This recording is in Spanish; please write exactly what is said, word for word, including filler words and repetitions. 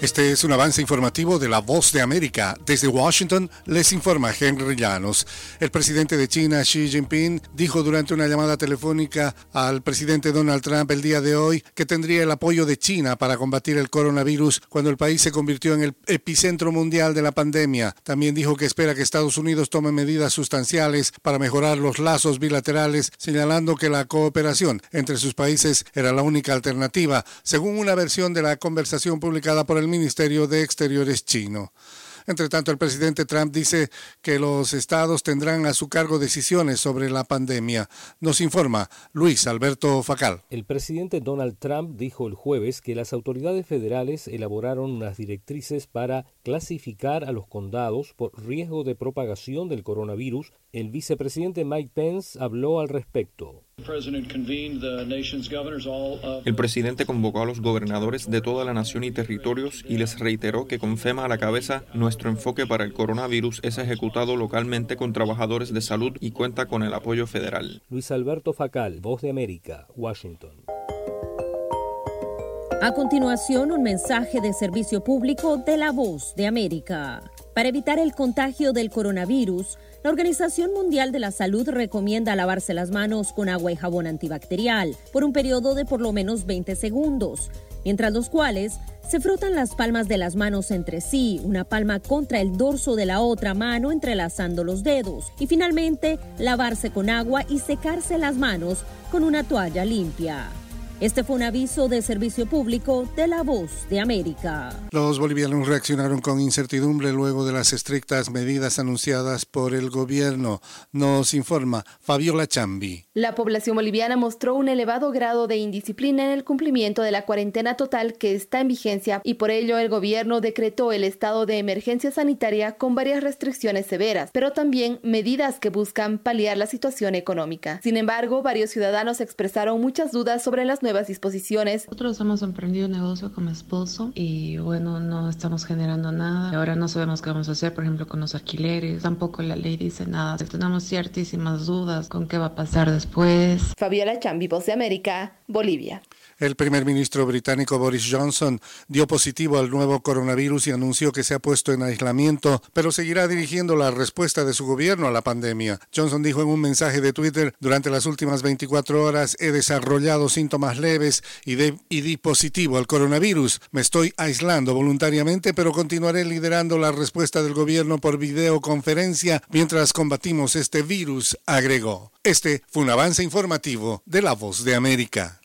Este es un avance informativo de La Voz de América. Desde Washington les informa Henry Llanos. El presidente de China, Xi Jinping, dijo durante una llamada telefónica al presidente Donald Trump el día de hoy que tendría el apoyo de China para combatir el coronavirus cuando el país se convirtió en el epicentro mundial de la pandemia. También dijo que espera que Estados Unidos tome medidas sustanciales para mejorar los lazos bilaterales, señalando que la cooperación entre sus países era la única alternativa, según una versión de la conversación publicada por el Ministerio de Exteriores chino. Entre tanto, el presidente Trump dice que los estados tendrán a su cargo decisiones sobre la pandemia. Nos informa Luis Alberto Facal. El presidente Donald Trump dijo el jueves que las autoridades federales elaboraron unas directrices para clasificar a los condados por riesgo de propagación del coronavirus. El vicepresidente Mike Pence habló al respecto. El presidente convocó a los gobernadores de toda la nación y territorios y les reiteró que con FEMA a la cabeza, nuestro enfoque para el coronavirus es ejecutado localmente con trabajadores de salud y cuenta con el apoyo federal. Luis Alberto Facal, Voz de América, Washington. A continuación, un mensaje de servicio público de La Voz de América. Para evitar el contagio del coronavirus, la Organización Mundial de la Salud recomienda lavarse las manos con agua y jabón antibacterial por un periodo de por lo menos veinte segundos, mientras los cuales se frotan las palmas de las manos entre sí, una palma contra el dorso de la otra mano entrelazando los dedos, y finalmente lavarse con agua y secarse las manos con una toalla limpia. Este fue un aviso de servicio público de La Voz de América. Los bolivianos reaccionaron con incertidumbre luego de las estrictas medidas anunciadas por el gobierno. Nos informa Fabiola Chambi. La población boliviana mostró un elevado grado de indisciplina en el cumplimiento de la cuarentena total que está en vigencia y por ello el gobierno decretó el estado de emergencia sanitaria con varias restricciones severas, pero también medidas que buscan paliar la situación económica. Sin embargo, varios ciudadanos expresaron muchas dudas sobre las nuevas disposiciones. Nosotros hemos emprendido un negocio con mi esposo y bueno, no estamos generando nada. Ahora no sabemos qué vamos a hacer, por ejemplo, con los alquileres. Tampoco la ley dice nada. Tenemos ciertísimas dudas con qué va a pasar después. Fabiola Chambi, Voz de América, Bolivia. El primer ministro británico Boris Johnson dio positivo al nuevo coronavirus y anunció que se ha puesto en aislamiento, pero seguirá dirigiendo la respuesta de su gobierno a la pandemia. Johnson dijo en un mensaje de Twitter: durante las últimas veinticuatro horas he desarrollado síntomas leves y, de, y di positivo al coronavirus. Me estoy aislando voluntariamente, pero continuaré liderando la respuesta del gobierno por videoconferencia mientras combatimos este virus, agregó. Este fue un avance informativo de La Voz de América.